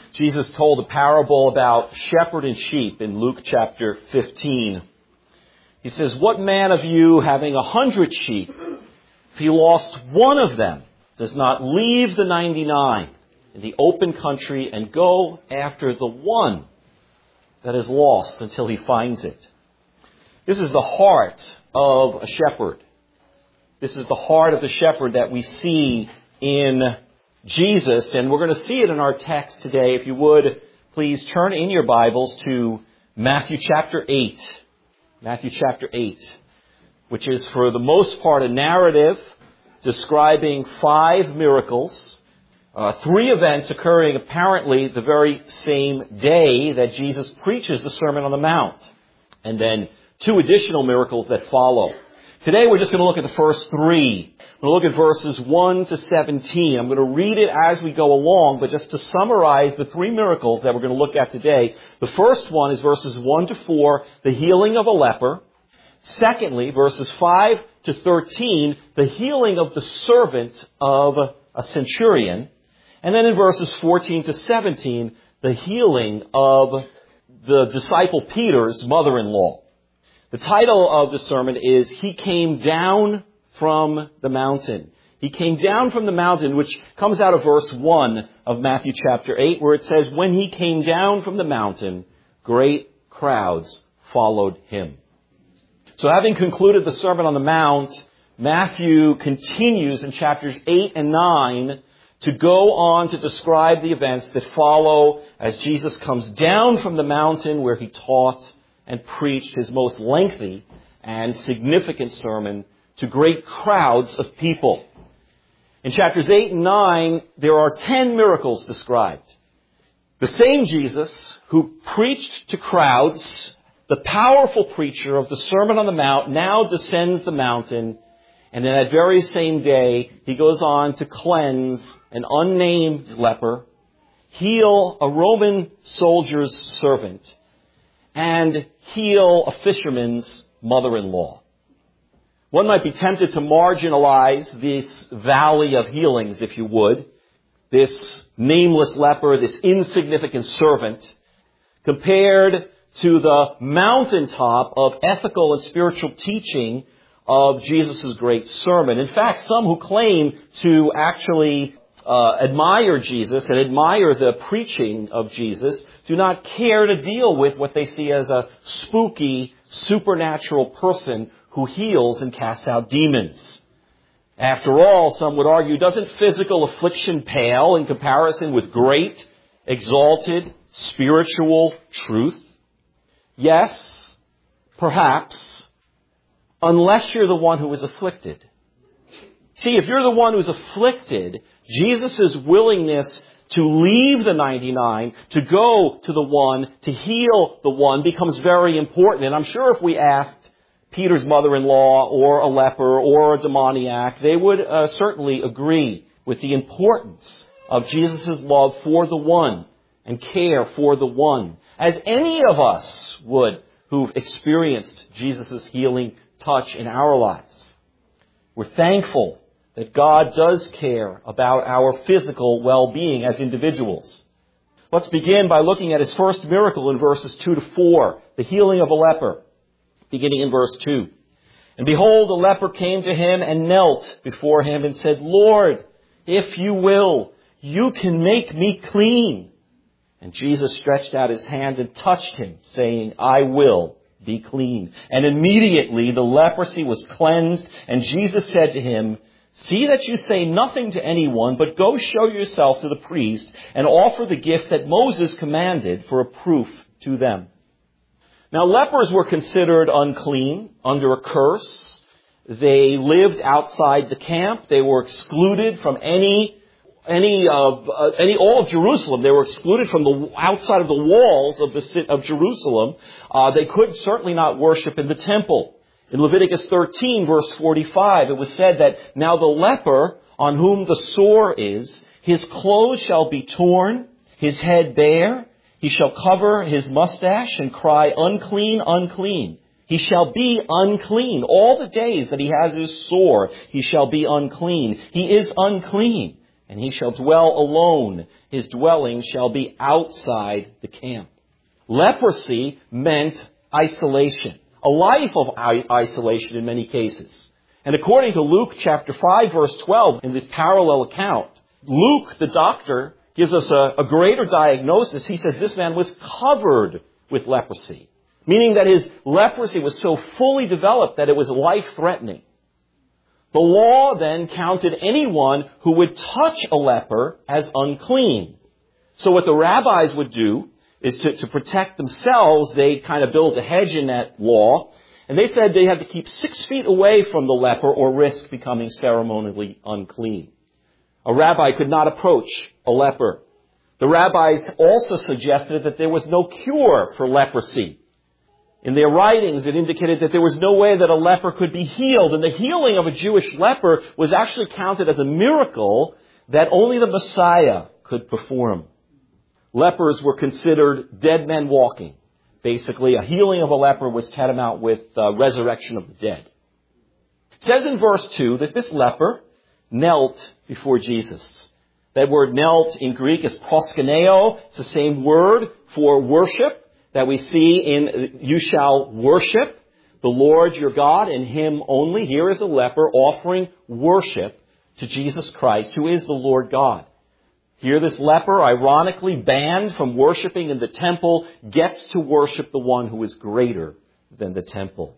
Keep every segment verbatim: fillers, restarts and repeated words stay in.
Jesus told a parable about shepherd and sheep in Luke chapter fifteen. He says, "What man of you, having a hundred sheep, if he lost one of them, does not leave the ninety-nine in the open country and go after the one that is lost until he finds it?" This is the heart of a shepherd. This is the heart of the shepherd that we see in Jesus, and we're going to see it in our text today. If you would, please turn in your Bibles to Matthew chapter eight. Matthew chapter eight, which is for the most part a narrative describing five miracles, uh, three events occurring apparently the very same day that Jesus preaches the Sermon on the Mount, and then two additional miracles that follow. Today we're just going to look at the first three. We're going to look at verses one to seventeen. I'm going to read it as we go along, but just to summarize the three miracles that we're going to look at today. The first one is verses one to four, the healing of a leper. Secondly, verses five to thirteen, the healing of the servant of a centurion. And then in verses fourteen to seventeen, the healing of the disciple Peter's mother-in-law. The title of the sermon is, "He Came Down from the Mountain." He came down from the mountain, which comes out of verse one of Matthew chapter eight, where it says, "When he came down from the mountain, great crowds followed him." So having concluded the Sermon on the Mount, Matthew continues in chapters eight and nine to go on to describe the events that follow as Jesus comes down from the mountain where he taught and preached his most lengthy and significant sermon to great crowds of people. In chapters eight and nine, there are ten miracles described. The same Jesus who preached to crowds, the powerful preacher of the Sermon on the Mount, now descends the mountain, and in that very same day, he goes on to cleanse an unnamed leper, heal a Roman soldier's servant, and heal a fisherman's mother-in-law. One might be tempted to marginalize this valley of healings, if you would, this nameless leper, this insignificant servant, compared to the mountaintop of ethical and spiritual teaching of Jesus' great sermon. In fact, some who claim to actually uh, admire Jesus and admire the preaching of Jesus do not care to deal with what they see as a spooky, supernatural person who heals and casts out demons. After all, some would argue, doesn't physical affliction pale in comparison with great, exalted, spiritual truth? Yes, perhaps, unless you're the one who is afflicted. See, if you're the one who's afflicted, Jesus' willingness to leave the ninety-nine, to go to the one, to heal the one, becomes very important. And I'm sure if we asked Peter's mother-in-law or a leper or a demoniac, they would uh, certainly agree with the importance of Jesus' love for the one and care for the one, as any of us would who've experienced Jesus' healing touch in our lives. We're thankful that God does care about our physical well-being as individuals. Let's begin by looking at his first miracle in verses two to four, the healing of a leper, beginning in verse two. "And behold, a leper came to him and knelt before him and said, 'Lord, if you will, you can make me clean.' And Jesus stretched out his hand and touched him, saying, 'I will be clean.' And immediately the leprosy was cleansed, and Jesus said to him, 'See that you say nothing to anyone, but go show yourself to the priest and offer the gift that Moses commanded for a proof to them.'" Now, lepers were considered unclean, under a curse. They lived outside the camp. They were excluded from any, any of, uh, any, all of Jerusalem. They were excluded from the outside of the walls of the city of Jerusalem. Uh, they could certainly not worship in the temple. In Leviticus thirteen, verse forty-five, it was said that now the leper on whom the sore is, his clothes shall be torn, his head bare, he shall cover his mustache and cry, "Unclean, unclean." He shall be unclean. All the days that he has his sore, he shall be unclean. He is unclean. and he shall dwell alone. His dwelling shall be outside the camp. Leprosy meant isolation, a life of isolation in many cases. And according to Luke chapter five, verse twelve, in this parallel account, Luke, the doctor, gives us a, a greater diagnosis. He says this man was covered with leprosy, meaning that his leprosy was so fully developed that it was life-threatening. The law then counted anyone who would touch a leper as unclean. So what the rabbis would do is to, to protect themselves, they kind of built a hedge in that law, and they said they had to keep six feet away from the leper or risk becoming ceremonially unclean. A rabbi could not approach a leper. The rabbis also suggested that there was no cure for leprosy. In their writings, it indicated that there was no way that a leper could be healed. And the healing of a Jewish leper was actually counted as a miracle that only the Messiah could perform. Lepers were considered dead men walking. Basically, a healing of a leper was tantamount with uh, resurrection of the dead. It says in verse two that this leper knelt before Jesus. That word knelt in Greek is proskuneo. It's the same word for worship that we see in you shall worship the Lord your God and him only. Here is a leper offering worship to Jesus Christ, who is the Lord God. Here this leper, ironically banned from worshiping in the temple, gets to worship the one who is greater than the temple.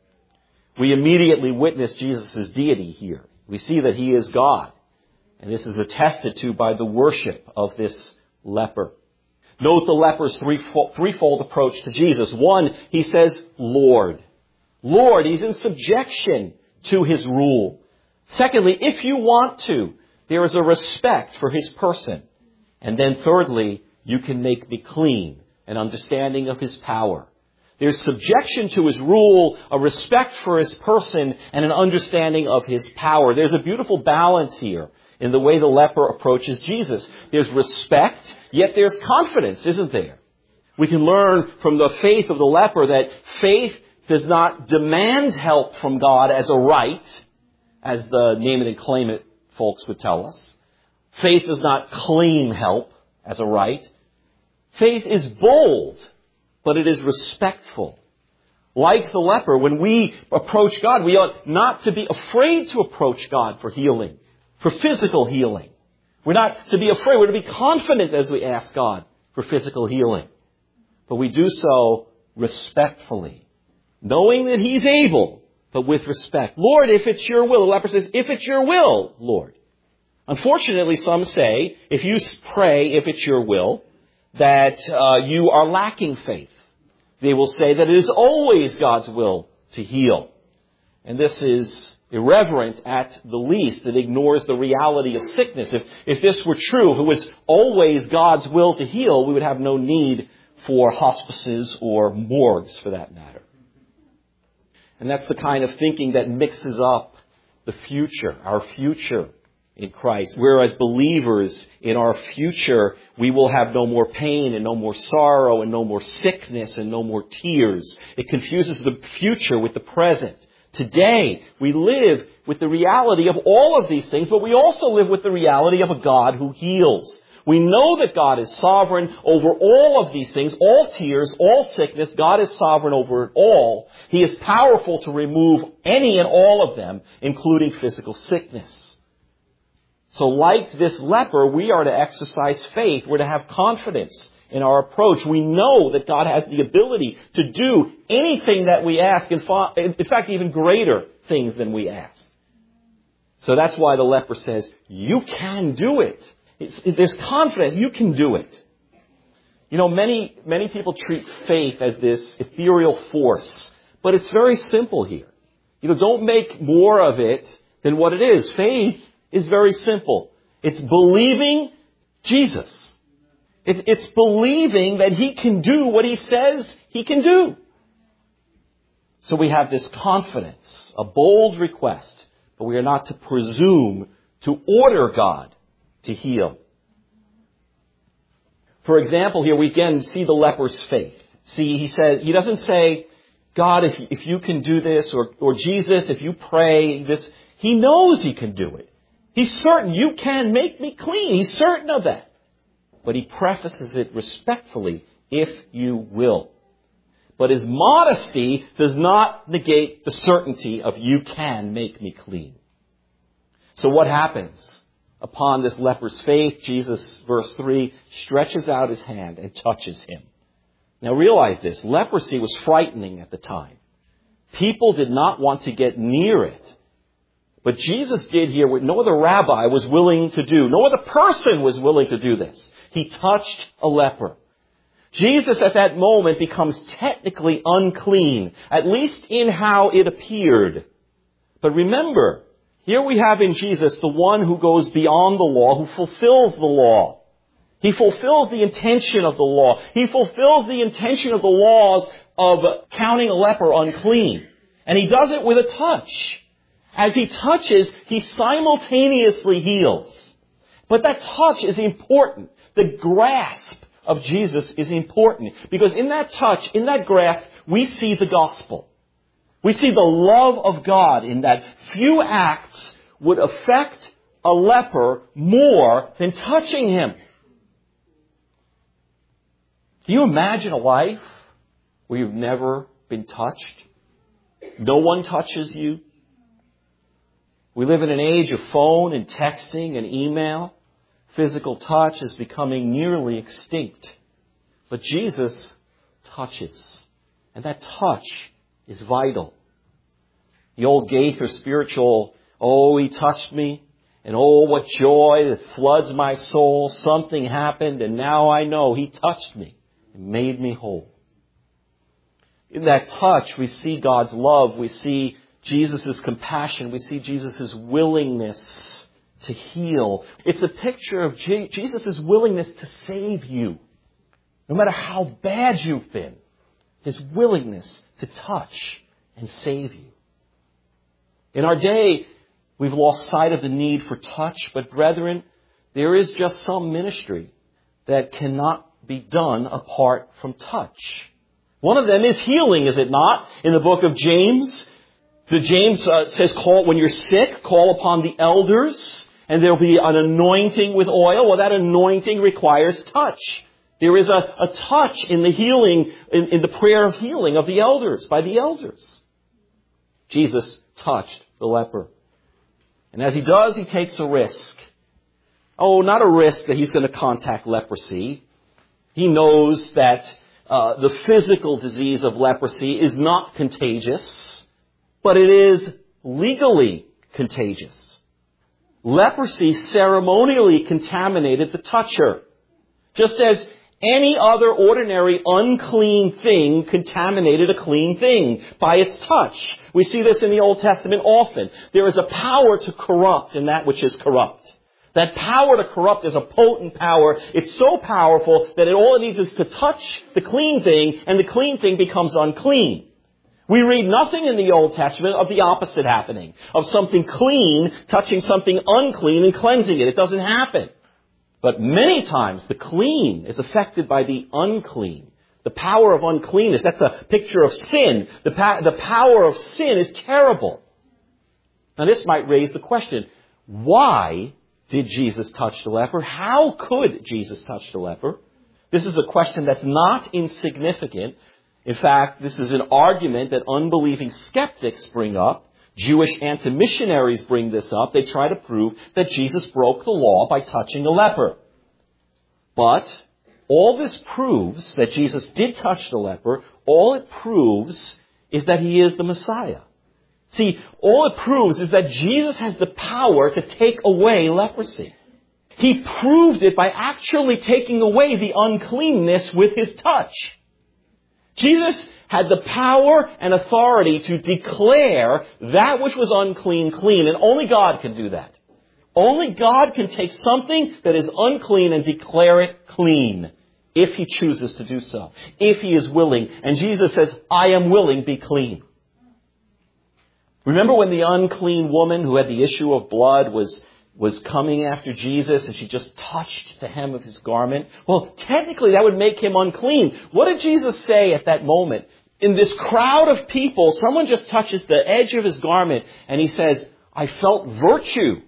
We immediately witness Jesus' deity here. We see that he is God. And this is attested to by the worship of this leper. Note the leper's threefold, threefold approach to Jesus. One, he says, Lord. Lord, he's in subjection to his rule. Secondly, if you want to, there is a respect for his person. And then thirdly, you can make me clean, an understanding of his power. There's subjection to his rule, a respect for his person, and an understanding of his power. There's a beautiful balance here in the way the leper approaches Jesus. There's respect, yet there's confidence, isn't there? We can learn from the faith of the leper that faith does not demand help from God as a right, as the name it and claim it folks would tell us. Faith does not claim help as a right. Faith is bold, but it is respectful. Like the leper, when we approach God, we ought not to be afraid to approach God for healing, for physical healing. We're not to be afraid. We're to be confident as we ask God for physical healing. But we do so respectfully, knowing that he's able, but with respect. Lord, if it's your will. The leper says, if it's your will, Lord. Unfortunately, some say, if you pray, if it's your will, that uh, you are lacking faith. They will say that it is always God's will to heal. And this is irreverent at the least. It ignores the reality of sickness. If, if this were true, if it was always God's will to heal, we would have no need for hospices or morgues for that matter. And that's the kind of thinking that mixes up the future, our future in Christ. Whereas believers in our future, we will have no more pain and no more sorrow and no more sickness and no more tears. It confuses the future with the present. Today, we live with the reality of all of these things, but we also live with the reality of a God who heals. We know that God is sovereign over all of these things, all tears, all sickness. God is sovereign over it all. He is powerful to remove any and all of them, including physical sickness. So like this leper, we are to exercise faith. We're to have confidence in our approach. We know that God has the ability to do anything that we ask. In fact, even greater things than we ask. So that's why the leper says, you can do it. It's, there's confidence. You can do it. You know, many, many people treat faith as this ethereal force. But it's very simple here. You know, don't make more of it than what it is. Faith is very simple. It's believing Jesus. It's, it's believing that he can do what he says he can do. So we have this confidence, a bold request, but we are not to presume to order God to heal. For example, here we again see the leper's faith. See, he says, he doesn't say, God, if, if you can do this, or, or Jesus, if you pray this. He knows he can do it. He's certain, you can make me clean. He's certain of that. But he prefaces it respectfully, if you will. But his modesty does not negate the certainty of you can make me clean. So what happens? Upon this leper's faith, Jesus, verse three, stretches out his hand and touches him. Now realize this, leprosy was frightening at the time. People did not want to get near it. But Jesus did here what no other rabbi was willing to do. No other person was willing to do this. He touched a leper. Jesus at that moment becomes technically unclean, at least in how it appeared. But remember, here we have in Jesus the one who goes beyond the law, who fulfills the law. He fulfills the intention of the law. He fulfills the intention of the laws of counting a leper unclean. And he does it with a touch. As he touches, he simultaneously heals. But that touch is important. The grasp of Jesus is important. Because in that touch, in that grasp, we see the gospel. We see the love of God in that few acts would affect a leper more than touching him. Can you imagine a life where you've never been touched? No one touches you. We live in an age of phone and texting and email. Physical touch is becoming nearly extinct. But Jesus touches. And that touch is vital. The old Gaither spiritual, oh, he touched me. And oh, what joy that floods my soul. Something happened and now I know he touched me and made me whole. In that touch, we see God's love. We see Jesus' compassion. We see Jesus' willingness to heal. It's a picture of Je- Jesus' willingness to save you. No matter how bad you've been, his willingness to touch and save you. In our day, we've lost sight of the need for touch, but brethren, there is just some ministry that cannot be done apart from touch. One of them is healing, is it not? In the book of James, the James uh, says, "Call when you're sick, call upon the elders, and there'll be an anointing with oil." Well, that anointing requires touch. There is a, a touch in the healing, in, in the prayer of healing of the elders, by the elders. Jesus touched the leper. And as he does, he takes a risk. Oh, not a risk that he's going to contact leprosy. He knows that uh, the physical disease of leprosy is not contagious, but it is legally contagious. Leprosy ceremonially contaminated the toucher, just as any other ordinary unclean thing contaminated a clean thing by its touch. We see this in the Old Testament often. There is a power to corrupt in that which is corrupt. That power to corrupt is a potent power. It's so powerful that it all it needs is to touch the clean thing, and the clean thing becomes unclean. We read nothing in the Old Testament of the opposite happening, of something clean touching something unclean and cleansing it. It doesn't happen. But many times the clean is affected by the unclean. The power of uncleanness, that's a picture of sin. The, pa- the power of sin is terrible. Now this might raise the question, why did Jesus touch the leper? How could Jesus touch the leper? This is a question that's not insignificant. In fact, this is an argument that unbelieving skeptics bring up. Jewish anti-missionaries bring this up. They try to prove that Jesus broke the law by touching a leper. But all this proves that Jesus did touch the leper. All it proves is that he is the Messiah. See, all it proves is that Jesus has the power to take away leprosy. He proved it by actually taking away the uncleanness with his touch. Jesus had the power and authority to declare that which was unclean clean, and only God can do that. Only God can take something that is unclean and declare it clean, if he chooses to do so, if he is willing. And Jesus says, I am willing, be clean. Remember when the unclean woman who had the issue of blood was, was coming after Jesus and she just touched the hem of his garment? Well, technically that would make him unclean. What did Jesus say at that moment? In this crowd of people, someone just touches the edge of his garment and he says, I felt virtue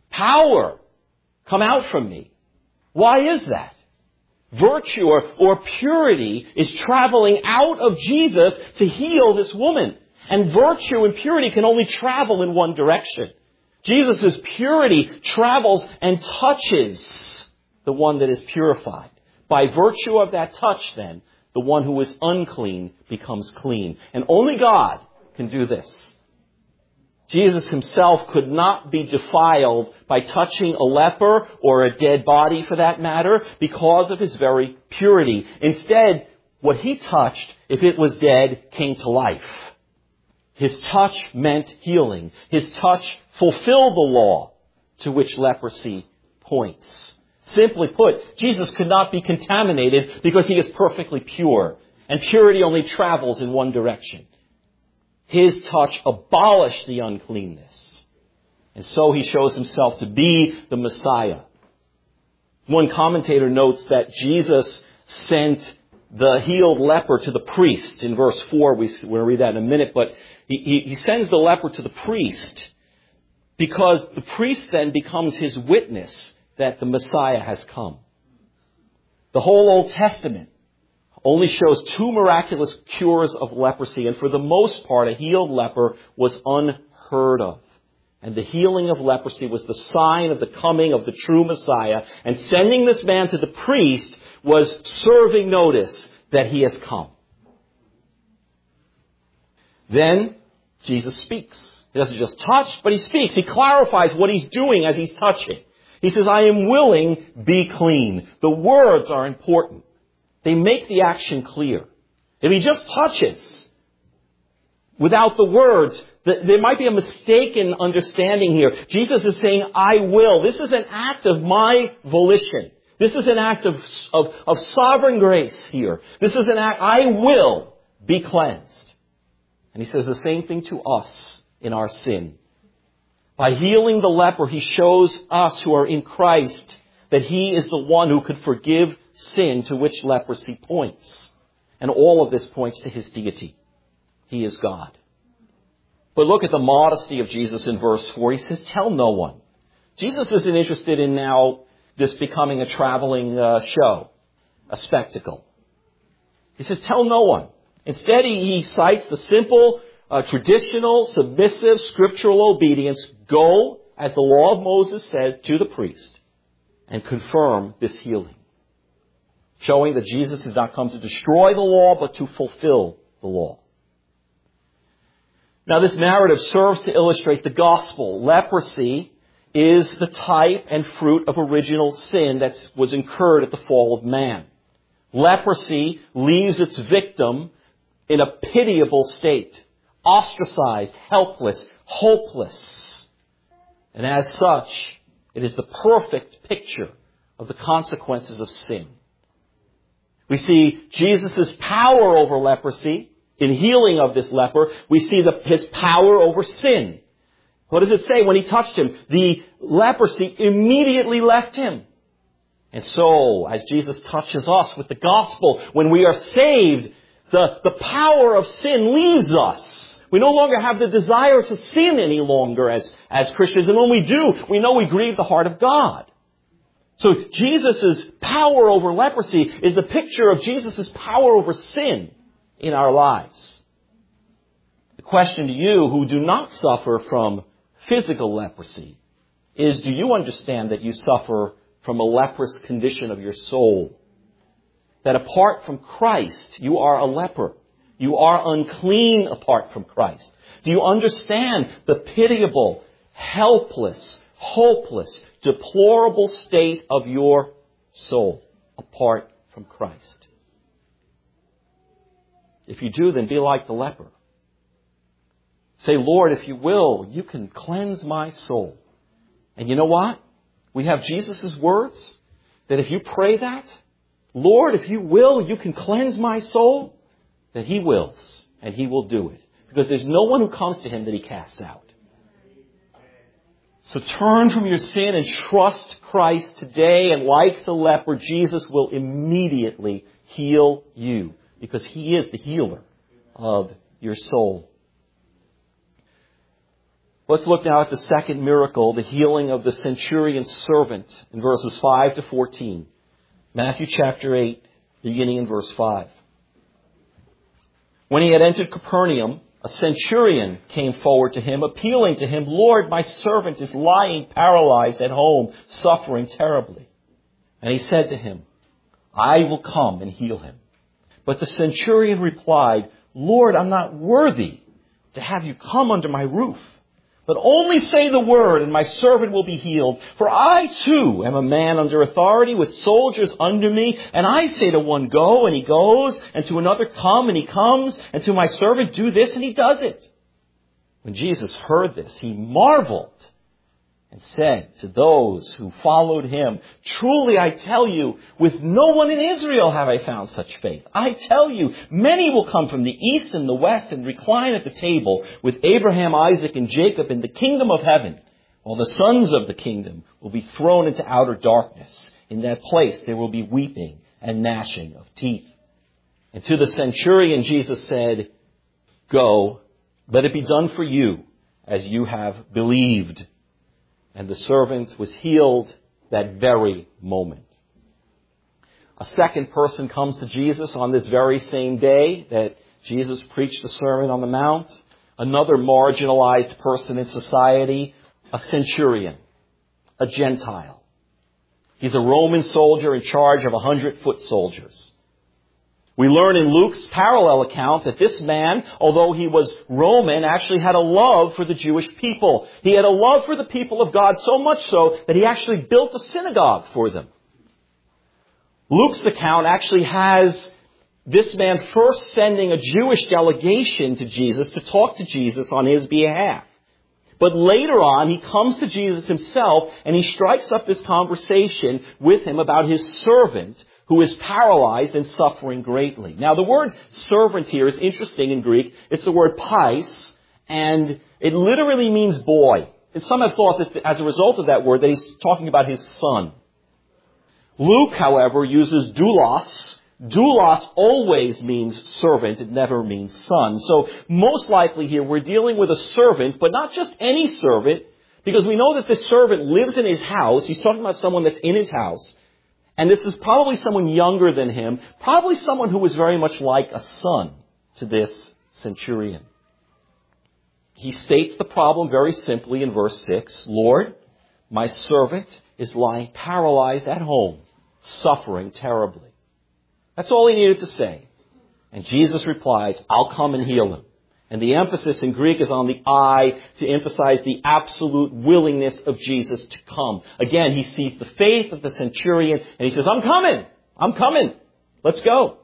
power come out from me. Why is that? Virtue or, or purity is traveling out of Jesus to heal this woman. And virtue and purity can only travel in one direction. Jesus' purity travels and touches the one that is purified. By virtue of that touch, then, the one who is unclean becomes clean. And only God can do this. Jesus himself could not be defiled by touching a leper or a dead body for that matter because of his very purity. Instead, what he touched, if it was dead, came to life. His touch meant healing. His touch fulfilled the law to which leprosy points. Simply put, Jesus could not be contaminated because he is perfectly pure. And purity only travels in one direction. His touch abolished the uncleanness. And so he shows himself to be the Messiah. One commentator notes that Jesus sent the healed leper to the priest. In verse four, we, we'll read that in a minute, but he, he, he sends the leper to the priest because the priest then becomes his witness that the Messiah has come. The whole Old Testament only shows two miraculous cures of leprosy, and for the most part, a healed leper was unheard of. And the healing of leprosy was the sign of the coming of the true Messiah, and sending this man to the priest was serving notice that he has come. Then Jesus speaks. He doesn't just touch, but he speaks. He clarifies what he's doing as he's touching. He says, I am willing, be clean. The words are important. They make the action clear. If he just touches without the words, there might be a mistaken understanding here. Jesus is saying, I will. This is an act of my volition. This is an act of, of, of sovereign grace here. This is an act, I will be cleansed. And he says the same thing to us in our sin. By healing the leper, he shows us who are in Christ that he is the one who could forgive sin, to which leprosy points. And all of this points to his deity. He is God. But look at the modesty of Jesus in verse four. He says, tell no one. Jesus isn't interested in now this becoming a traveling uh, show, a spectacle. He says, tell no one. Instead, he, he cites the simple, uh, traditional, submissive, scriptural obedience. Go, as the law of Moses said, to the priest and confirm this healing. Showing that Jesus did not come to destroy the law, but to fulfill the law. Now, this narrative serves to illustrate the gospel. Leprosy is the type and fruit of original sin that was incurred at the fall of man. Leprosy leaves its victim in a pitiable state, ostracized, helpless, hopeless. And as such, it is the perfect picture of the consequences of sin. We see Jesus' power over leprosy in healing of this leper. We see the, his power over sin. What does it say when he touched him? The leprosy immediately left him. And so, as Jesus touches us with the gospel, when we are saved, the, the power of sin leaves us. We no longer have the desire to sin any longer as, as Christians. And when we do, we know we grieve the heart of God. So Jesus' power over leprosy is the picture of Jesus' power over sin in our lives. The question to you who do not suffer from physical leprosy is, do you understand that you suffer from a leprous condition of your soul? That apart from Christ, you are a leper. You are unclean apart from Christ. Do you understand the pitiable, helpless, hopeless, deplorable state of your soul apart from Christ? If you do, then be like the leper. Say, Lord, if you will, you can cleanse my soul. And you know what? We have Jesus' words that if you pray that, Lord, if you will, you can cleanse my soul, that he wills, and he will do it. Because there's no one who comes to him that he casts out. So turn from your sin and trust Christ today, and like the leper, Jesus will immediately heal you, because he is the healer of your soul. Let's look now at the second miracle, the healing of the centurion's servant, in verses five to fourteen. Matthew chapter eight, beginning in verse five. When he had entered Capernaum, a centurion came forward to him, appealing to him, "Lord, my servant is lying paralyzed at home, suffering terribly." And he said to him, "I will come and heal him." But the centurion replied, "Lord, I'm not worthy to have you come under my roof. But only say the word, and my servant will be healed. For I, too, am a man under authority with soldiers under me. And I say to one, 'Go,' and he goes, and to another, 'Come,' and he comes, and to my servant, 'Do this,' and he does it." When Jesus heard this, he marveled and said to those who followed him, "Truly I tell you, with no one in Israel have I found such faith. I tell you, many will come from the east and the west and recline at the table with Abraham, Isaac, and Jacob in the kingdom of heaven, while the sons of the kingdom will be thrown into outer darkness. In that place there will be weeping and gnashing of teeth." And to the centurion Jesus said, "Go, let it be done for you as you have believed." And the servant was healed that very moment. A second person comes to Jesus on this very same day that Jesus preached the Sermon on the Mount. Another marginalized person in society, a centurion, a Gentile. He's a Roman soldier in charge of a hundred foot soldiers. We learn in Luke's parallel account that this man, although he was Roman, actually had a love for the Jewish people. He had a love for the people of God, so much so that he actually built a synagogue for them. Luke's account actually has this man first sending a Jewish delegation to Jesus to talk to Jesus on his behalf. But later on, he comes to Jesus himself and he strikes up this conversation with him about his servant who is paralyzed and suffering greatly. Now, the word servant here is interesting in Greek. It's the word pais, and it literally means boy. And some have thought that as a result of that word, that he's talking about his son. Luke, however, uses doulos. Doulos always means servant. It never means son. So most likely here, we're dealing with a servant, but not just any servant, because we know that this servant lives in his house. He's talking about someone that's in his house. And this is probably someone younger than him, probably someone who was very much like a son to this centurion. He states the problem very simply in verse six. "Lord, my servant is lying paralyzed at home, suffering terribly." That's all he needed to say. And Jesus replies, "I'll come and heal him." And the emphasis in Greek is on the I to emphasize the absolute willingness of Jesus to come. Again, he sees the faith of the centurion and he says, "I'm coming. I'm coming. Let's go."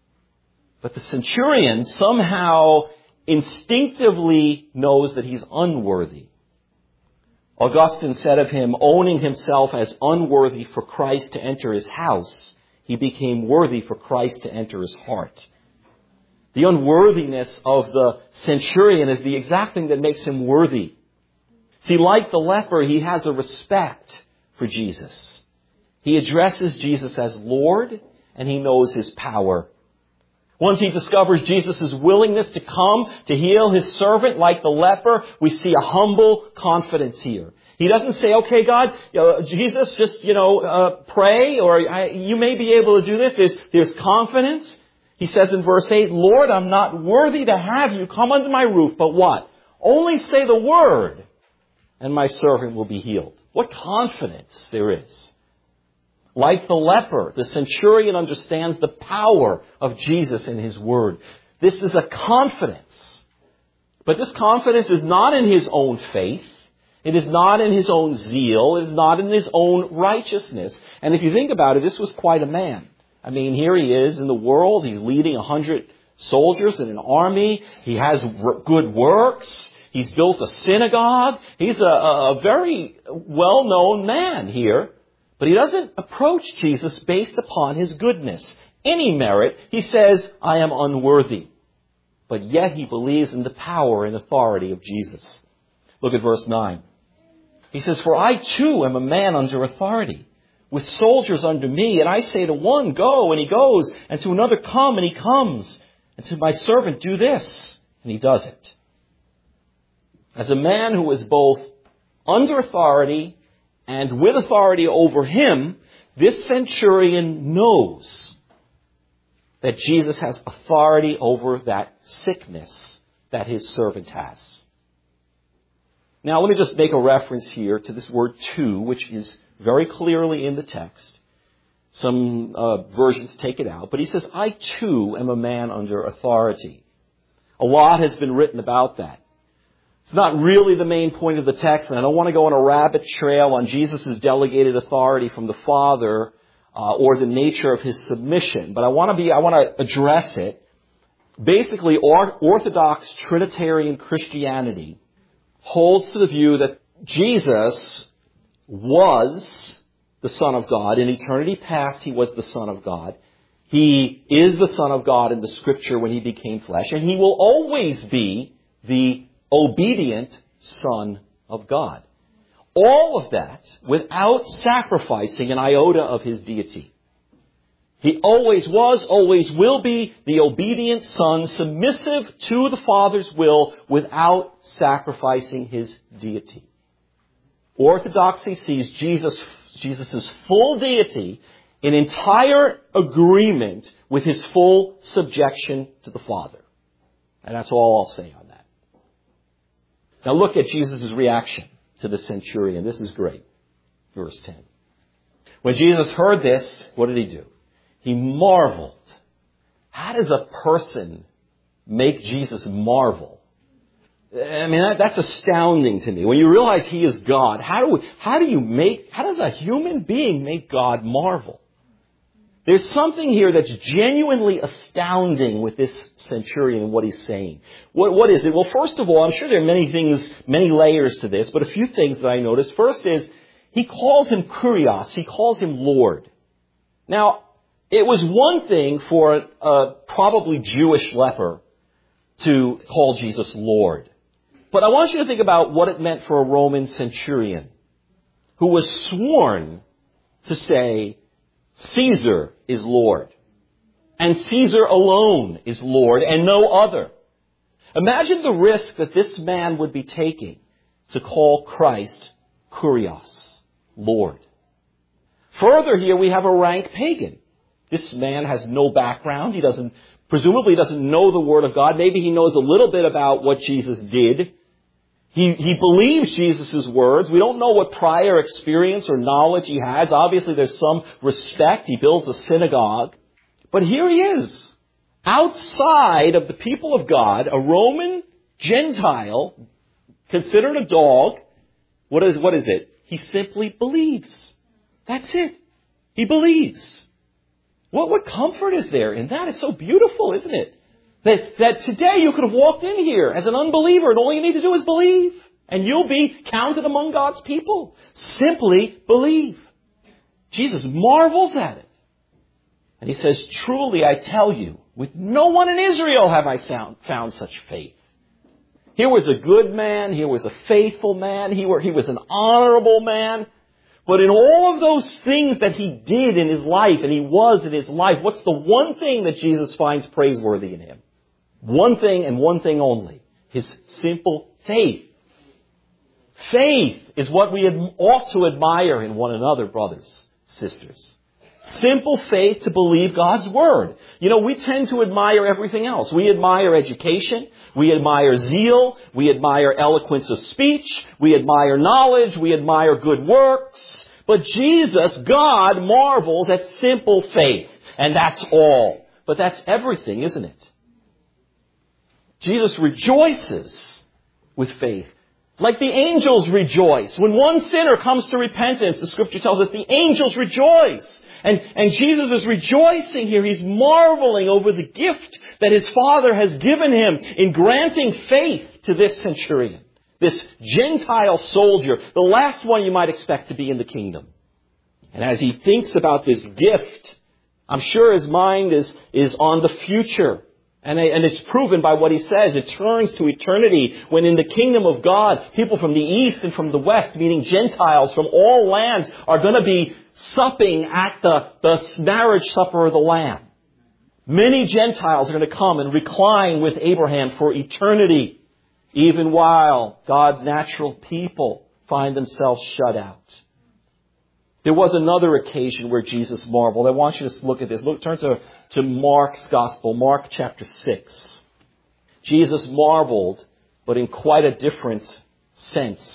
But the centurion somehow instinctively knows that he's unworthy. Augustine said of him, owning himself as unworthy for Christ to enter his house, he became worthy for Christ to enter his heart. The unworthiness of the centurion is the exact thing that makes him worthy. See, like the leper, he has a respect for Jesus. He addresses Jesus as Lord, and he knows his power. Once he discovers Jesus' willingness to come to heal his servant like the leper, we see a humble confidence here. He doesn't say, "Okay, God, you know, Jesus, just, you know, uh, pray, or I, you may be able to do this." There's, there's confidence. He says in verse eight, "Lord, I'm not worthy to have you come under my roof, but what? Only say the word, and my servant will be healed." What confidence there is. Like the leper, the centurion understands the power of Jesus and his word. This is a confidence. But this confidence is not in his own faith. It is not in his own zeal. It is not in his own righteousness. And if you think about it, this was quite a man. I mean, here he is in the world. He's leading a hundred soldiers in an army. He has good works. He's built a synagogue. He's a, a very well-known man here. But he doesn't approach Jesus based upon his goodness, any merit. He says, "I am unworthy." But yet he believes in the power and authority of Jesus. Look at verse nine. He says, "For I too am a man under authority, with soldiers under me, and I say to one, 'Go,' and he goes, and to another, 'Come,' and he comes, and to my servant, 'Do this,' and he does it." as a man who is both under authority and with authority over him, this centurion knows that Jesus has authority over that sickness that his servant has. Now, let me just make a reference here to this word "to," which is very clearly in the text. Some uh, versions take it out, but he says, "I too am a man under authority." A lot has been written about that. It's not really the main point of the text, and I don't want to go on a rabbit trail on Jesus' delegated authority from the Father uh, or the nature of his submission. But I want to be, I want to address it. Basically, Orthodox Trinitarian Christianity holds to the view that Jesus was the Son of God. In eternity past, he was the Son of God. He is the Son of God in the Scripture when he became flesh, and he will always be the obedient Son of God. All of that without sacrificing an iota of his deity. He always was, always will be the obedient Son, submissive to the Father's will without sacrificing his deity. Orthodoxy sees Jesus, Jesus' full deity in entire agreement with his full subjection to the Father. And that's all I'll say on that. Now look at Jesus' reaction to the centurion. This is great. Verse ten. When Jesus heard this, what did he do? He marveled. How does a person make Jesus marvel? I mean, that, that's astounding to me. When you realize he is God, how do we, how do you make, how does a human being make God marvel? There's something here that's genuinely astounding with this centurion and what he's saying. What, what is it? Well, first of all, I'm sure there are many things, many layers to this, but a few things that I noticed. First is, he calls him Kurios. He calls him Lord. Now, it was one thing for a, a probably Jewish leper to call Jesus Lord. But I want you to think about what it meant for a Roman centurion who was sworn to say, Caesar is Lord. And Caesar alone is Lord and no other. Imagine the risk that this man would be taking to call Christ Kurios, Lord. Further here we have a rank pagan. This man has no background. He doesn't, presumably doesn't know the Word of God. Maybe he knows a little bit about what Jesus did. He, he believes Jesus' words. We don't know what prior experience or knowledge he has. Obviously there's some respect. He builds a synagogue. But here he is, outside of the people of God, a Roman Gentile, considered a dog. What is, what is it? He simply believes. That's it. He believes. What, what comfort is there in that? It's so beautiful, isn't it? That, that today you could have walked in here as an unbeliever and all you need to do is believe. And you'll be counted among God's people. Simply believe. Jesus marvels at it. And he says, truly I tell you, with no one in Israel have I found, found such faith. Here was a good man. Here was a faithful man. He, were, he was an honorable man. But in all of those things that he did in his life, and he was in his life, what's the one thing that Jesus finds praiseworthy in him? One thing and one thing only. His simple faith. Faith is what we ought to admire in one another, brothers, sisters. Simple faith to believe God's Word. You know, we tend to admire everything else. We admire education. We admire zeal. We admire eloquence of speech. We admire knowledge. We admire good works. But Jesus, God, marvels at simple faith. And that's all. But that's everything, isn't it? Jesus rejoices with faith. Like the angels rejoice. When one sinner comes to repentance, the Scripture tells us the angels rejoice. And, and Jesus is rejoicing here. He's marveling over the gift that his Father has given him in granting faith to this centurion, this Gentile soldier, the last one you might expect to be in the kingdom. And as he thinks about this gift, I'm sure his mind is, is on the future. And, and it's proven by what he says. It turns to eternity when in the kingdom of God, people from the east and from the west, meaning Gentiles from all lands, are going to be supping at the, the marriage supper of the Lamb. Many Gentiles are going to come and recline with Abraham for eternity. even while God's natural people find themselves shut out. There was another occasion where Jesus marveled. I want you to look at this. Look, turn to, to Mark's Gospel, Mark chapter six. Jesus marveled, but in quite a different sense.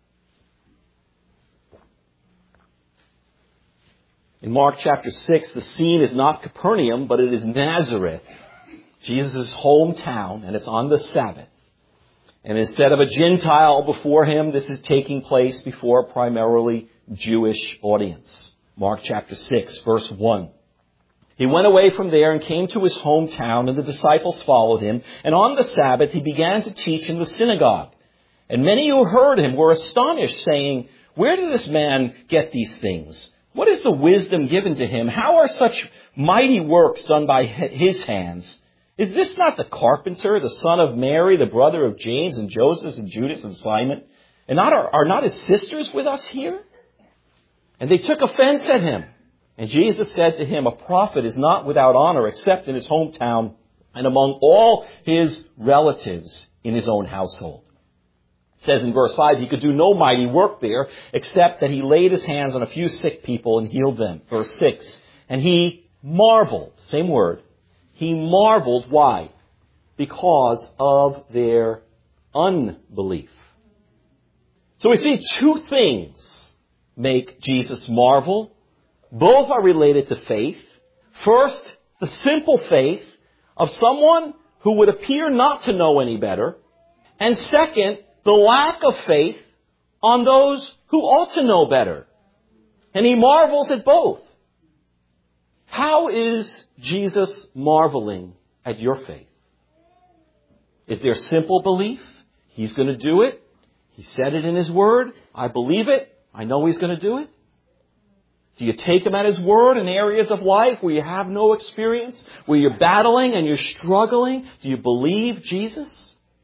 In Mark chapter six, the scene is not Capernaum, but it is Nazareth, Jesus' hometown, and it's on the Sabbath. And instead of a Gentile before him, this is taking place before a primarily Jewish audience. Mark chapter six, verse one. He went away from there and came to his hometown, and the disciples followed him. And on the Sabbath, he began to teach in the synagogue. And many who heard him were astonished, saying, "Where did this man get these things? What is the wisdom given to him? How are such mighty works done by his hands? Is this not the carpenter, the son of Mary, the brother of James and Joseph and Judas and Simon? And not are, are not his sisters with us here?" And they took offense at him. And Jesus said to him, "A prophet is not without honor except in his hometown and among all his relatives in his own household." It says in verse five, he could do no mighty work there except that he laid his hands on a few sick people and healed them. Verse six, and he marveled, same word, he marveled, why? Because of their unbelief. So we see two things make Jesus marvel. Both are related to faith. First, the simple faith of someone who would appear not to know any better. And second, the lack of faith on those who ought to know better. And he marvels at both. How is Jesus marveling at your faith? Is there simple belief? He's going to do it. He said it in his word. I believe it. I know he's going to do it. Do you take him at his word in areas of life where you have no experience, where you're battling and you're struggling? Do you believe Jesus?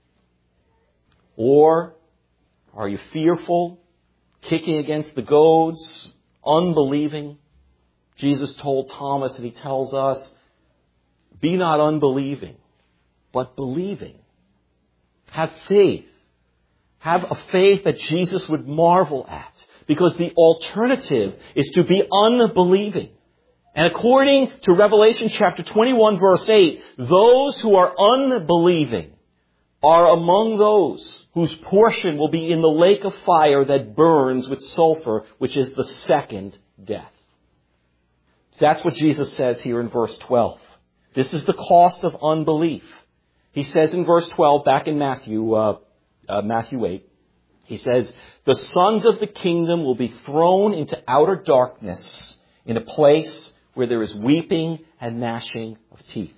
Or are you fearful, kicking against the goads, unbelieving? Jesus told Thomas, and he tells us, be not unbelieving, but believing. Have faith. Have a faith that Jesus would marvel at. Because the alternative is to be unbelieving. And according to Revelation chapter twenty-one, verse eight, those who are unbelieving are among those whose portion will be in the lake of fire that burns with sulfur, which is the second death. That's what Jesus says here in verse twelve. This is the cost of unbelief. He says in verse twelve, back in Matthew, uh, uh, Matthew eight, he says, the sons of the kingdom will be thrown into outer darkness in a place where there is weeping and gnashing of teeth.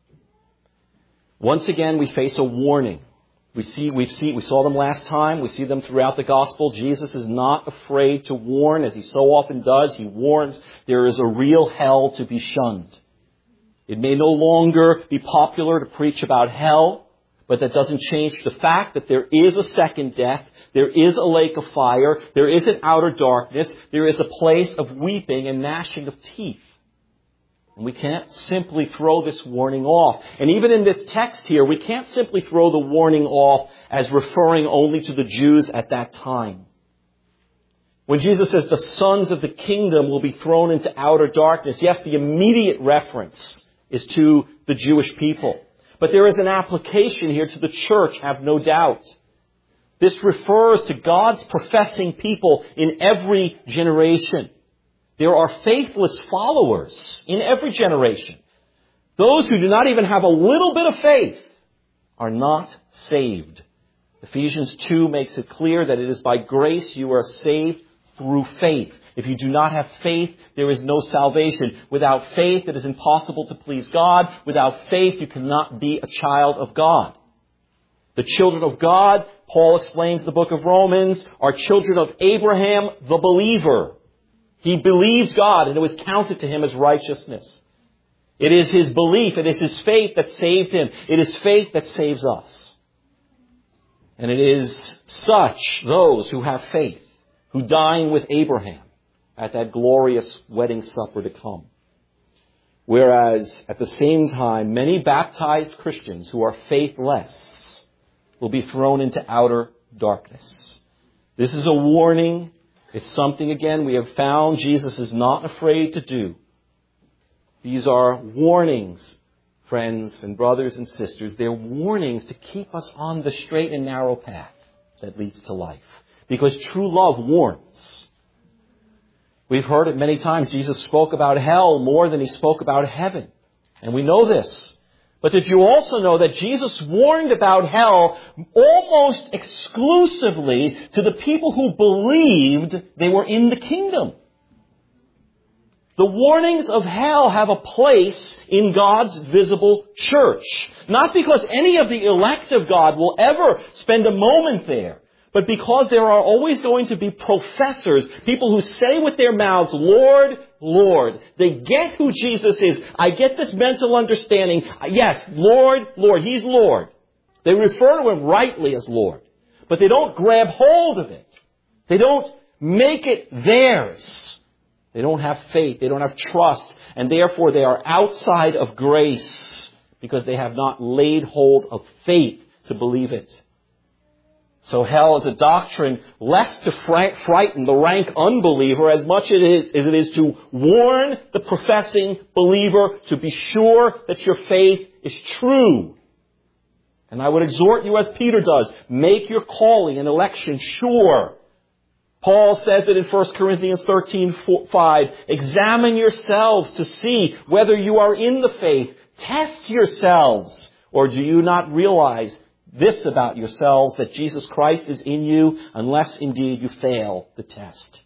Once again, we face a warning. We see, we've seen, we saw them last time. We see them throughout the gospel. Jesus is not afraid to warn, as he so often does. He warns there is a real hell to be shunned. It may no longer be popular to preach about hell, but that doesn't change the fact that there is a second death. There is a lake of fire. There is an outer darkness. There is a place of weeping and gnashing of teeth. And we can't simply throw this warning off. And even in this text here, we can't simply throw the warning off as referring only to the Jews at that time. When Jesus says the sons of the kingdom will be thrown into outer darkness, yes, the immediate reference is to the Jewish people. But there is an application here to the church, have no doubt. This refers to God's professing people in every generation. There are faithless followers in every generation. Those who do not even have a little bit of faith are not saved. Ephesians two makes it clear that it is by grace you are saved through faith. If you do not have faith, there is no salvation. Without faith, it is impossible to please God. Without faith, you cannot be a child of God. The children of God, Paul explains in the book of Romans, are children of Abraham, the believer. He believed God, and it was counted to him as righteousness. It is his belief, it is his faith that saved him. It is faith that saves us. And it is such, those who have faith, who dine with Abraham at that glorious wedding supper to come. Whereas, at the same time, many baptized Christians who are faithless will be thrown into outer darkness. This is a warning. It's something, again, we have found Jesus is not afraid to do. These are warnings, friends and brothers and sisters. They're warnings to keep us on the straight and narrow path that leads to life. Because true love warns. We've heard it many times. Jesus spoke about hell more than he spoke about heaven. And we know this. But did you also know that Jesus warned about hell almost exclusively to the people who believed they were in the kingdom? The warnings of hell have a place in God's visible church. Not because any of the elect of God will ever spend a moment there, but because there are always going to be professors, people who say with their mouths, Lord, Lord. They get who Jesus is. I get this mental understanding. Yes, Lord, Lord. He's Lord. They refer to him rightly as Lord. But they don't grab hold of it. They don't make it theirs. They don't have faith. They don't have trust. And therefore they are outside of grace because they have not laid hold of faith to believe it. So hell is a doctrine less to frighten the rank unbeliever as much as it is, as it is to warn the professing believer to be sure that your faith is true. And I would exhort you as Peter does, make your calling and election sure. Paul says it in First Corinthians thirteen five, examine yourselves to see whether you are in the faith. Test yourselves. Or do you not realize this about yourselves, that Jesus Christ is in you, unless indeed you fail the test.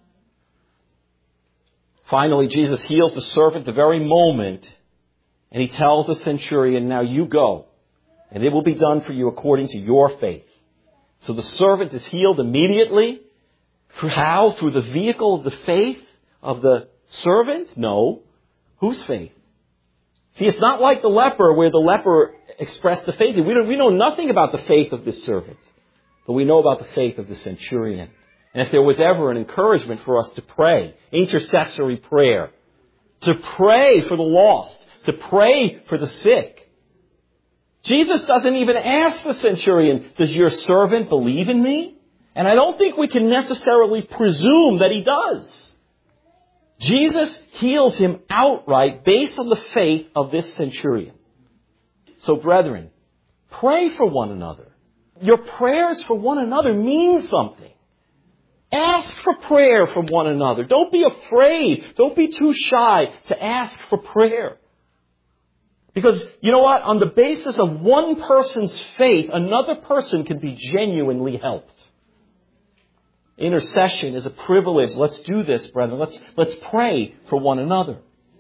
Finally, Jesus heals the servant the very moment, and he tells the centurion, now you go, and it will be done for you according to your faith. So the servant is healed immediately. Through how? Through the vehicle of the faith of the servant? No. Whose faith? See, it's not like the leper, where the leper expressed the faith. We, don't, we know nothing about the faith of this servant, but we know about the faith of the centurion. And if there was ever an encouragement for us to pray, intercessory prayer, to pray for the lost, to pray for the sick. Jesus doesn't even ask the centurion, does your servant believe in me? And I don't think we can necessarily presume that he does. Jesus heals him outright based on the faith of this centurion. So brethren, pray for one another. Your prayers for one another mean something. Ask for prayer from one another. Don't be afraid. Don't be too shy to ask for prayer. Because, you know what? On the basis of one person's faith, another person can be genuinely helped. Intercession is a privilege. Let's do this, brethren. Let's, let's pray for one another.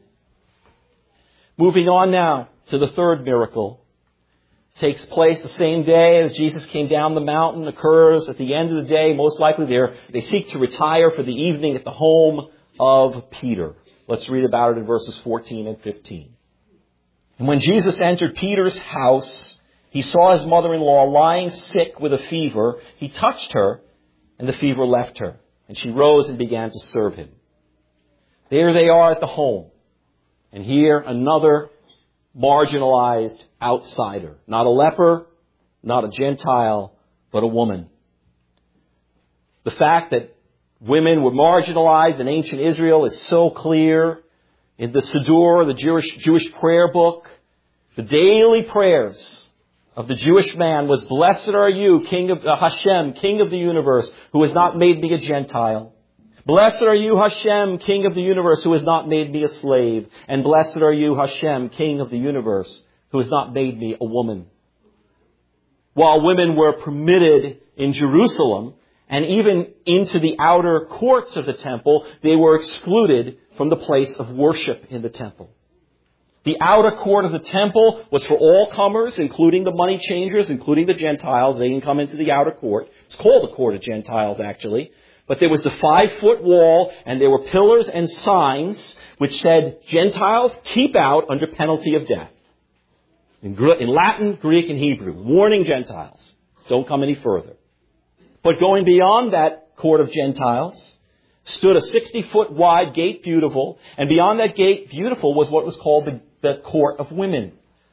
Moving on now to the third miracle. Takes place the same day as Jesus came down the mountain, occurs at the end of the day. Most likely they're, they seek to retire for the evening at the home of Peter. Let's read about it in verses fourteen and fifteen. And when Jesus entered Peter's house, he saw his mother-in-law lying sick with a fever. He touched her, and the fever left her. And she rose and began to serve him. There they are at the home. And here another marginalized outsider. Not a leper, not a Gentile, but a woman. The fact that women were marginalized in ancient Israel is so clear. In the Siddur, the Jewish, Jewish prayer book, the daily prayers of the Jewish man was, blessed are you, King of uh, Hashem, King of the universe, who has not made me a Gentile. Blessed are you, Hashem, King of the universe, who has not made me a slave. And blessed are you, Hashem, King of the universe, who has not made me a woman. While women were permitted in Jerusalem, and even into the outer courts of the temple, they were excluded from the place of worship in the temple. The outer court of the temple was for all comers, including the money changers, including the Gentiles. They can come into the outer court. It's called the court of Gentiles, actually. But there was the five-foot wall, and there were pillars and signs which said, Gentiles, keep out under penalty of death. In, in Latin, Greek, and Hebrew. Warning Gentiles. Don't come any further. But going beyond that court of Gentiles stood a sixty-foot wide gate beautiful, and beyond that gate beautiful was what was called the, the court of women.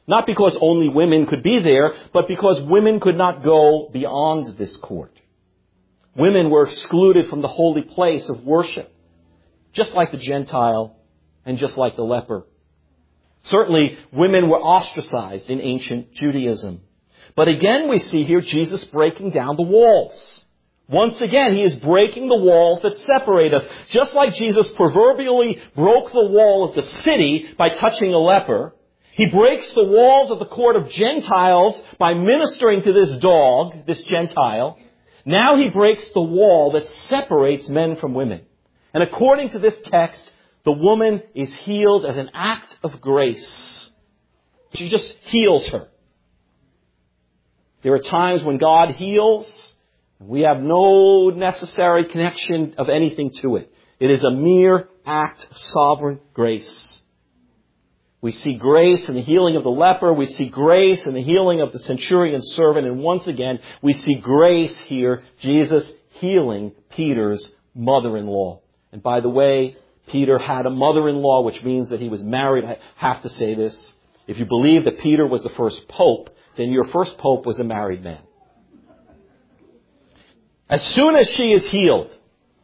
Not because only women could be there, but because women could not go beyond this court. Women were excluded from the holy place of worship, just like the Gentile and just like the leper. Certainly, women were ostracized in ancient Judaism. But again, we see here Jesus breaking down the walls. Once again, he is breaking the walls that separate us. Just like Jesus proverbially broke the wall of the city by touching a leper, he breaks the walls of the court of Gentiles by ministering to this dog, this Gentile. Now he breaks the wall that separates men from women. And according to this text, the woman is healed as an act of grace. She just heals her. There are times when God heals, and we have no necessary connection of anything to it. It is a mere act of sovereign grace. We see grace in the healing of the leper. We see grace in the healing of the centurion's servant. And once again, we see grace here, Jesus healing Peter's mother-in-law. And by the way, Peter had a mother-in-law, which means that he was married. I have to say this. If you believe that Peter was the first pope, then your first pope was a married man. As soon as she is healed,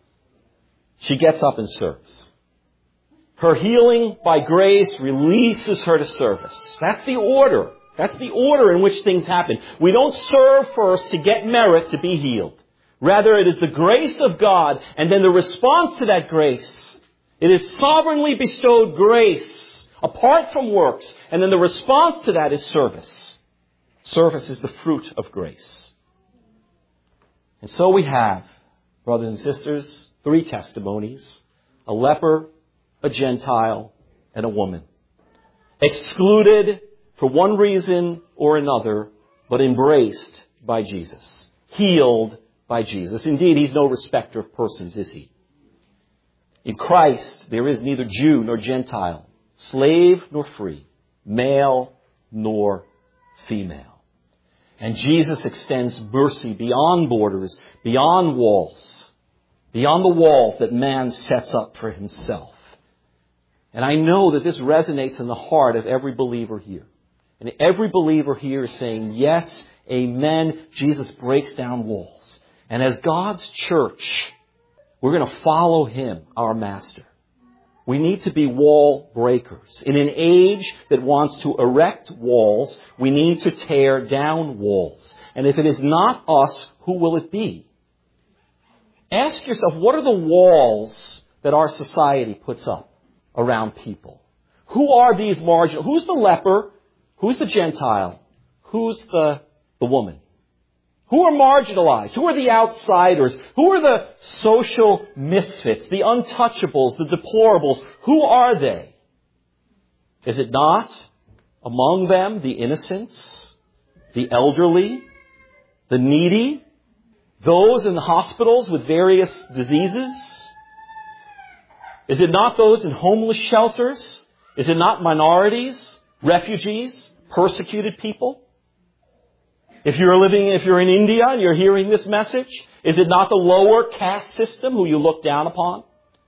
she gets up and serves. Her healing by grace releases her to service. That's the order. That's the order in which things happen. We don't serve first to get merit to be healed. Rather, it is the grace of God, and then the response to that grace. It is sovereignly bestowed grace, apart from works, and then the response to that is service. Service is the fruit of grace. And so we have, brothers and sisters, three testimonies: a leper, a Gentile, and a woman. Excluded for one reason or another, but embraced by Jesus. Healed by Jesus. Indeed, he's no respecter of persons, is he? In Christ, there is neither Jew nor Gentile, slave nor free, male nor female. And Jesus extends mercy beyond borders, beyond walls, beyond the walls that man sets up for himself. And I know that this resonates in the heart of every believer here. And every believer here is saying, yes, amen, Jesus breaks down walls. And as God's church, we're going to follow him, our master. We need to be wall breakers. In an age that wants to erect walls, we need to tear down walls. And if it is not us, who will it be? Ask yourself, what are the walls that our society puts up around people? Who are these marginal? Who's the leper? Who's the Gentile? Who's the, the woman? Who are marginalized? Who are the outsiders? Who are the social misfits, the untouchables, the deplorables? Who are they? Is it not among them the innocents, the elderly, the needy, those in the hospitals with various diseases? Is it not those in homeless shelters? Is it not minorities, refugees, persecuted people? If you're living, if you're in India and you're hearing this message, is it not the lower caste system who you look down upon?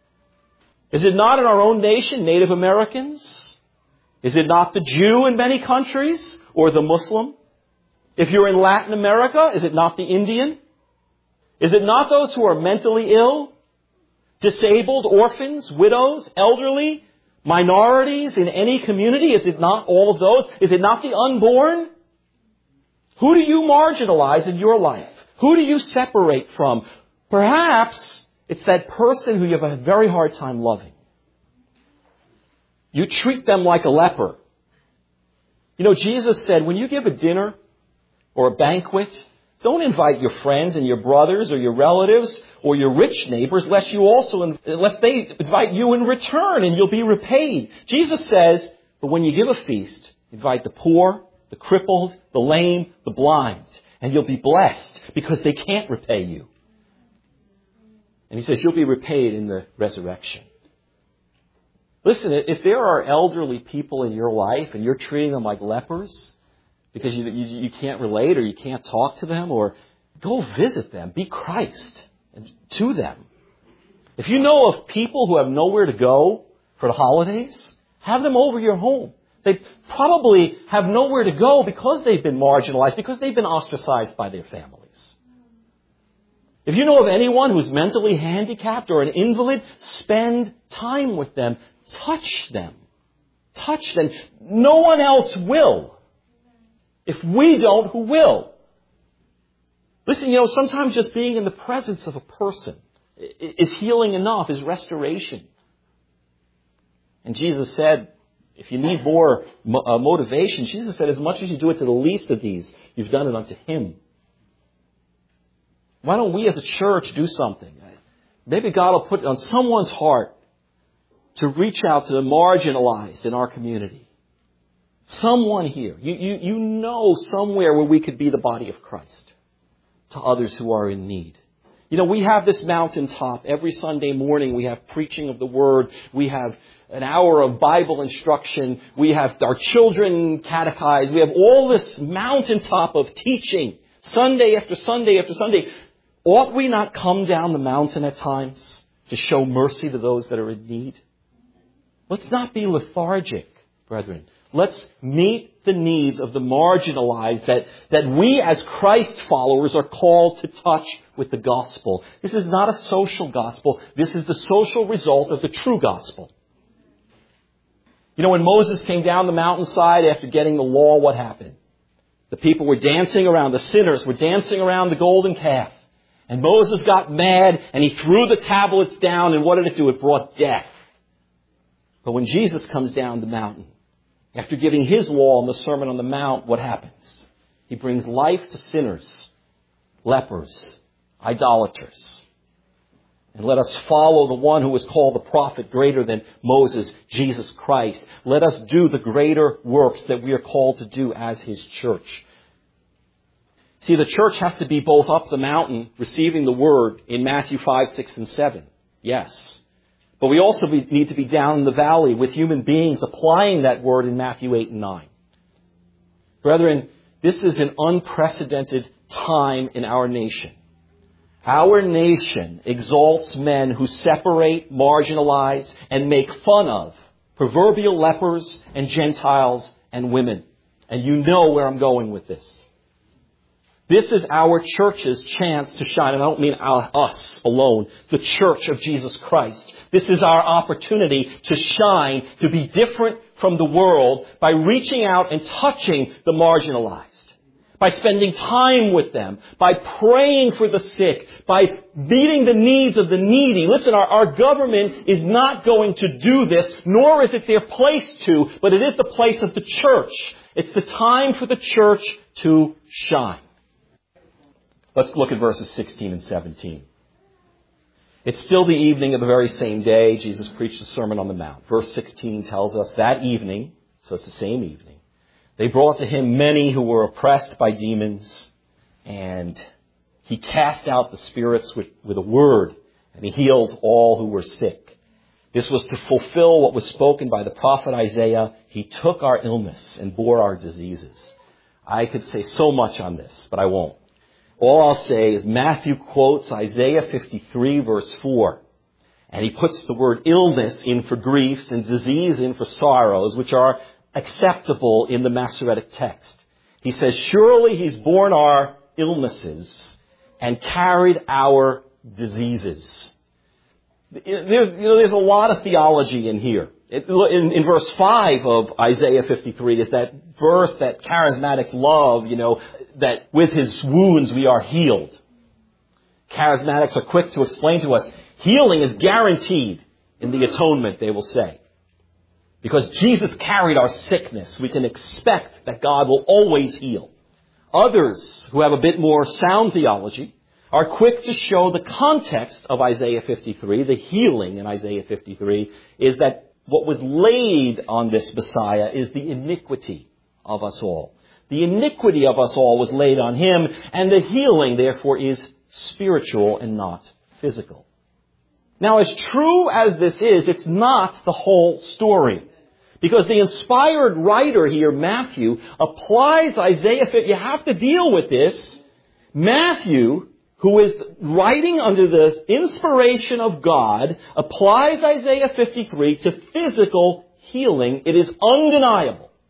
Is it not in our own nation, Native Americans? Is it not the Jew in many countries or the Muslim? If you're in Latin America, is it not the Indian? Is it not those who are mentally ill, disabled, orphans, widows, elderly, minorities in any community? Is it not all of those? Is it not the unborn? Who do you marginalize in your life? Who do you separate from? Perhaps it's that person who you have a very hard time loving. You treat them like a leper. You know, Jesus said, when you give a dinner or a banquet, don't invite your friends and your brothers or your relatives or your rich neighbors, lest you also, unless they invite you in return and you'll be repaid. Jesus says, but when you give a feast, invite the poor, the crippled, the lame, the blind, and you'll be blessed because they can't repay you. And he says you'll be repaid in the resurrection. Listen, if there are elderly people in your life and you're treating them like lepers because you, you, you can't relate or you can't talk to them, or go visit them, be Christ to them. If you know of people who have nowhere to go for the holidays, have them over your home. They probably have nowhere to go because they've been marginalized, because they've been ostracized by their families. If you know of anyone who's mentally handicapped or an invalid, spend time with them. Touch them. Touch them. No one else will. If we don't, who will? Listen, you know, sometimes just being in the presence of a person is healing enough, is restoration. And Jesus said, if you need more uh, motivation, Jesus said, as much as you do it to the least of these, you've done it unto Him. Why don't we as a church do something? Maybe God will put it on someone's heart to reach out to the marginalized in our community. Someone here. You, you, you know somewhere where we could be the body of Christ to others who are in need. You know, we have this mountaintop. Every Sunday morning we have preaching of the Word. We have an hour of Bible instruction. We have our children catechized. We have all this mountaintop of teaching, Sunday after Sunday after Sunday. Ought we not come down the mountain at times to show mercy to those that are in need? Let's not be lethargic, brethren. Let's meet the needs of the marginalized that, that we as Christ followers are called to touch with the gospel. This is not a social gospel. This is the social result of the true gospel. You know, when Moses came down the mountainside after getting the law, what happened? The people were dancing around, the sinners were dancing around the golden calf. And Moses got mad and he threw the tablets down, and what did it do? It brought death. But when Jesus comes down the mountain, after giving His law in the Sermon on the Mount, what happens? He brings life to sinners, lepers, idolaters. And let us follow the one who was called the prophet greater than Moses, Jesus Christ. Let us do the greater works that we are called to do as His church. See, the church has to be both up the mountain, receiving the word in Matthew five, six, and seven. Yes. But we also be, need to be down in the valley with human beings applying that word in Matthew eight and nine. Brethren, this is an unprecedented time in our nation. Our nation exalts men who separate, marginalize, and make fun of proverbial lepers and Gentiles and women. And you know where I'm going with this. This is our church's chance to shine. And I don't mean our, us alone, the church of Jesus Christ. This is our opportunity to shine, to be different from the world by reaching out and touching the marginalized, by spending time with them, by praying for the sick, by meeting the needs of the needy. Listen, our, our government is not going to do this, nor is it their place to, but it is the place of the church. It's the time for the church to shine. Let's look at verses sixteen and seventeen. It's still the evening of the very same day Jesus preached the Sermon on the Mount. Verse sixteen tells us that evening, so it's the same evening, they brought to Him many who were oppressed by demons, and He cast out the spirits with, with a word, and He healed all who were sick. This was to fulfill what was spoken by the prophet Isaiah. He took our illness and bore our diseases. I could say so much on this, but I won't. All I'll say is Matthew quotes Isaiah fifty-three verse four. And he puts the word illness in for griefs and disease in for sorrows, which are acceptable in the Masoretic text. He says, surely He's borne our illnesses and carried our diseases. There's, you know, there's a lot of theology in here. It, in, in verse five of Isaiah fifty-three is that verse that charismatics love, you know, that with His wounds we are healed. Charismatics are quick to explain to us, healing is guaranteed in the atonement, they will say. Because Jesus carried our sickness, we can expect that God will always heal. Others who have a bit more sound theology are quick to show the context of Isaiah fifty-three, the healing in Isaiah fifty-three, is that what was laid on this Messiah is the iniquity of us all. The iniquity of us all was laid on Him, and the healing, therefore, is spiritual and not physical. Now, as true as this is, it's not the whole story. Because the inspired writer here, Matthew, applies Isaiah fifty. You have to deal with this. Matthew, who is writing under the inspiration of God, applies Isaiah fifty-three to physical healing. It is undeniable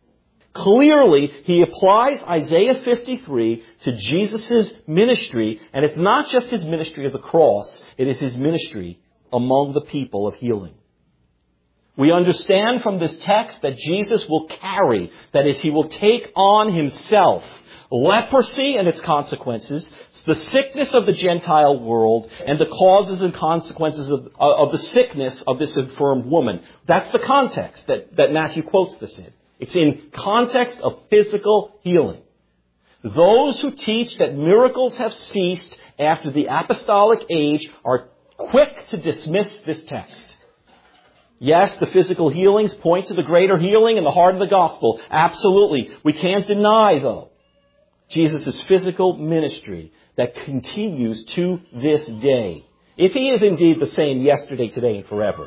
Clearly, he applies Isaiah fifty-three to Jesus' ministry, and it's not just his ministry of the cross, it is his ministry among the people of healing. We understand from this text that Jesus will carry, that is, he will take on himself leprosy and its consequences, the sickness of the Gentile world, and the causes and consequences of, of the sickness of this infirmed woman. That's the context that, that Matthew quotes this in. It's in context of physical healing. Those who teach that miracles have ceased after the apostolic age are quick to dismiss this text. Yes, the physical healings point to the greater healing in the heart of the gospel. Absolutely. We can't deny, though, Jesus' physical ministry that continues to this day. If he is indeed the same yesterday, today, and forever.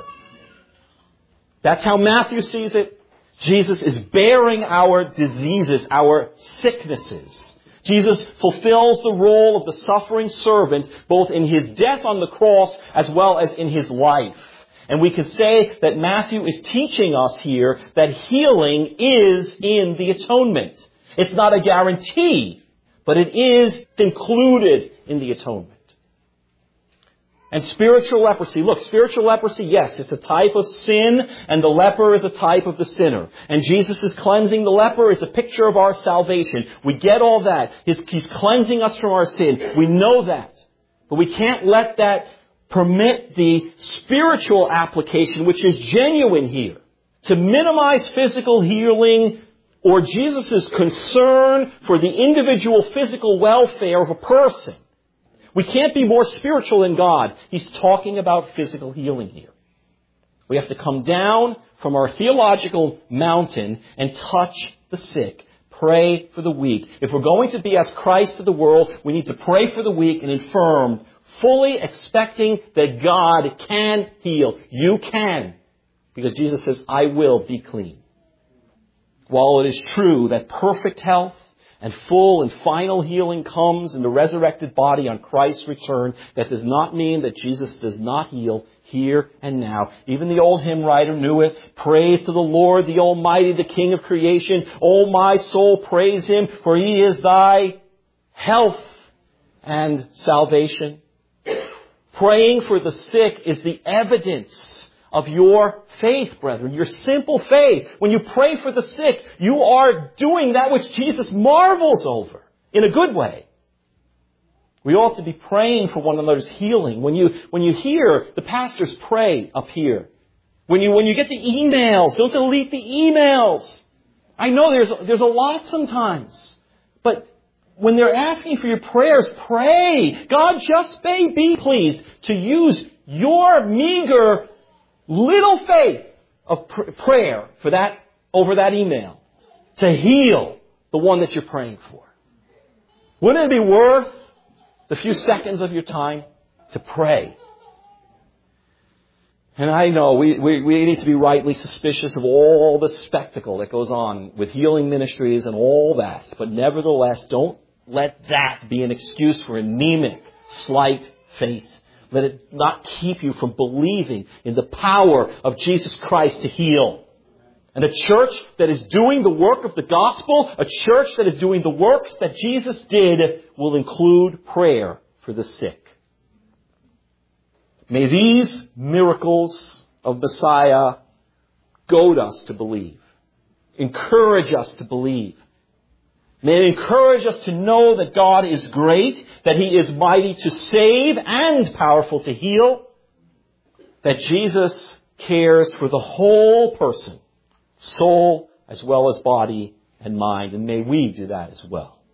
That's how Matthew sees it. Jesus is bearing our diseases, our sicknesses. Jesus fulfills the role of the suffering servant both in his death on the cross as well as in his life. And we can say that Matthew is teaching us here that healing is in the atonement. It's not a guarantee, but it is included in the atonement. And spiritual leprosy. Look, spiritual leprosy, yes, it's a type of sin, and the leper is a type of the sinner. And Jesus is cleansing the leper is a picture of our salvation. We get all that. He's, he's cleansing us from our sin. We know that. But we can't let that permit the spiritual application, which is genuine here, to minimize physical healing or Jesus' concern for the individual physical welfare of a person. We can't be more spiritual than God. He's talking about physical healing here. We have to come down from our theological mountain and touch the sick. Pray for the weak. If we're going to be as Christ to the world, we need to pray for the weak and infirm, fully expecting that God can heal. You can. Because Jesus says, I will be clean. While it is true that perfect health and full and final healing comes in the resurrected body on Christ's return, that does not mean that Jesus does not heal here and now. Even the old hymn writer knew it. Praise to the Lord, the Almighty, the King of creation. O my soul, praise Him, for He is thy health and salvation. Praying for the sick is the evidence of your faith, brethren, your simple faith. When you pray for the sick, you are doing that which Jesus marvels over in a good way. We ought to be praying for one another's healing. When you, when you hear the pastors pray up here, when you, when you get the emails, don't delete the emails. I know there's, there's a lot sometimes, but when they're asking for your prayers, pray. God just may be pleased to use your meager little faith of pr- prayer for that, over that email, to heal the one that you're praying for. Wouldn't it be worth the few seconds of your time to pray? And I know we, we, we need to be rightly suspicious of all the spectacle that goes on with healing ministries and all that. But nevertheless, don't let that be an excuse for anemic, slight faith. Let it not keep you from believing in the power of Jesus Christ to heal. And a church that is doing the work of the gospel, a church that is doing the works that Jesus did, will include prayer for the sick. May these miracles of Messiah goad us to believe, encourage us to believe. May it encourage us to know that God is great, that He is mighty to save and powerful to heal, that Jesus cares for the whole person, soul as well as body and mind, and may we do that as well.